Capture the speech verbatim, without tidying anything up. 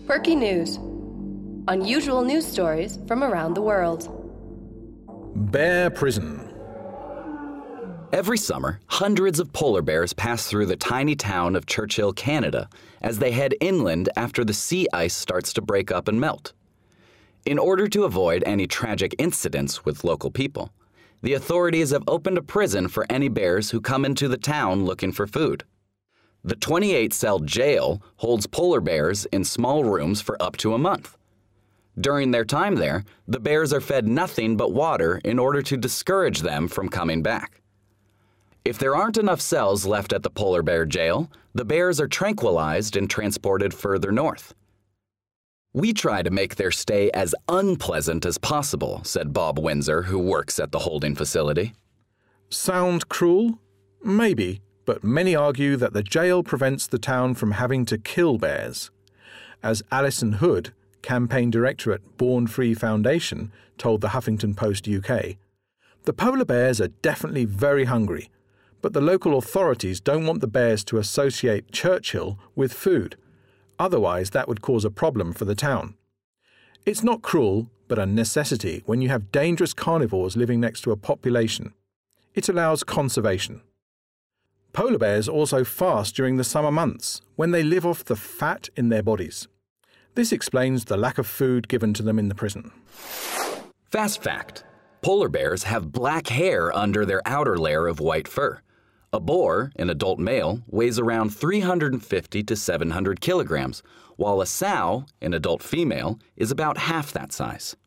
Perky News. Unusual news stories from around the world. Bear prison. Every summer, hundreds of polar bears pass through the tiny town of Churchill, Canada, as they head inland after the sea ice starts to break up and melt. In order to avoid any tragic incidents with local people, the authorities have opened a prison for any bears who come into the town looking for food. The twenty-eight cell jail holds polar bears in small rooms for up to a month. During their time there, the bears are fed nothing but water in order to discourage them from coming back. If there aren't enough cells left at the polar bear jail, the bears are tranquilized and transported further north. "We try to make their stay as unpleasant as possible," said Bob Windsor, who works at the holding facility. Sound cruel? Maybe, but many argue that the jail prevents the town from having to kill bears. As Alison Hood, campaign director at Born Free Foundation, told the Huffington Post U K, "The polar bears are definitely very hungry, but the local authorities don't want the bears to associate Churchill with food. Otherwise, that would cause a problem for the town. It's not cruel, but a necessity when you have dangerous carnivores living next to a population. It allows conservation." Polar bears also fast during the summer months, when they live off the fat in their bodies. This explains the lack of food given to them in the prison. Fast fact: polar bears have black hair under their outer layer of white fur. A boar, an adult male, weighs around three hundred fifty to seven hundred kilograms, while a sow, an adult female, is about half that size.